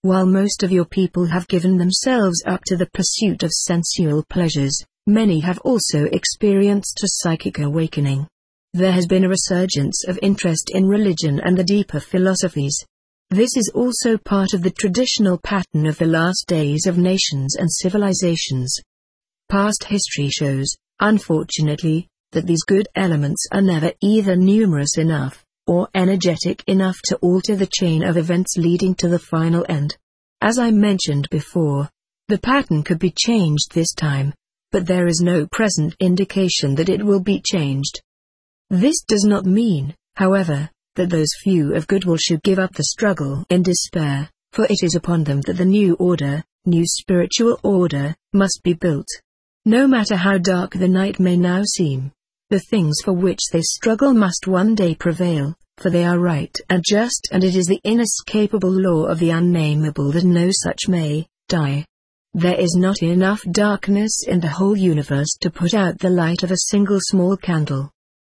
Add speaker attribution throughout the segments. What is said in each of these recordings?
Speaker 1: While most of your people have given themselves up to the pursuit of sensual pleasures, many have also experienced a psychic awakening. There has been a resurgence of interest in religion and the deeper philosophies. This is also part of the traditional pattern of the last days of nations and civilizations. Past history shows, unfortunately, that these good elements are never either numerous enough, or energetic enough to alter the chain of events leading to the final end. As I mentioned before, the pattern could be changed this time, but there is no present indication that it will be changed. This does not mean, however, that those few of goodwill should give up the struggle in despair, for it is upon them that the new order, new spiritual order, must be built. No matter how dark the night may now seem, the things for which they struggle must one day prevail, for they are right and just, and it is the inescapable law of the unnameable that no such may die. There is not enough darkness in the whole universe to put out the light of a single small candle.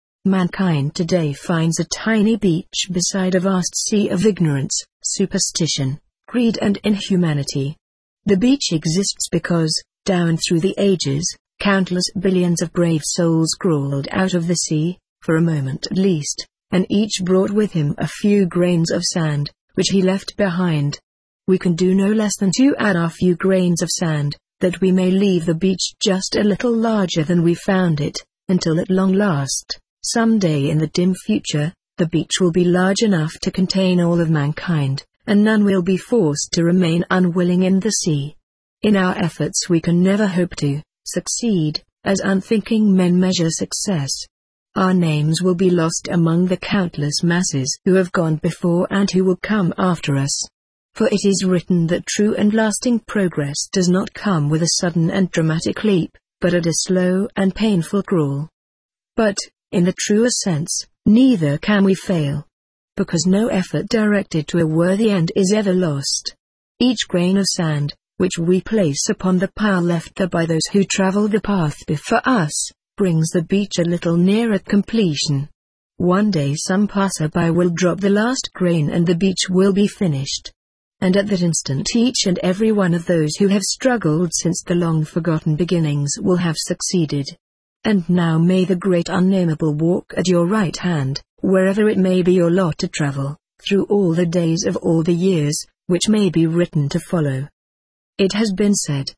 Speaker 1: Mankind today finds a tiny beach beside a vast sea of ignorance, superstition, greed and inhumanity. The beach exists because, down through the ages, countless billions of brave souls crawled out of the sea, for a moment at least, and each brought with him a few grains of sand, which he left behind. We can do no less than to add our few grains of sand, that we may leave the beach just a little larger than we found it, until at long last, some day in the dim future, the beach will be large enough to contain all of mankind, and none will be forced to remain unwilling in the sea. In our efforts we can never hope to succeed, as unthinking men measure success. Our names will be lost among the countless masses who have gone before and who will come after us. For it is written that true and lasting progress does not come with a sudden and dramatic leap, but at a slow and painful crawl. But, in the truer sense, neither can we fail. Because no effort directed to a worthy end is ever lost. Each grain of sand, which we place upon the pile left there by those who traveled the path before us, brings the beach a little nearer completion. One day some passerby will drop the last grain and the beach will be finished. And at that instant each and every one of those who have struggled since the long-forgotten beginnings will have succeeded. And now may the great unnameable walk at your right hand, wherever it may be your lot to travel, through all the days of all the years, which may be written to follow. It has been said,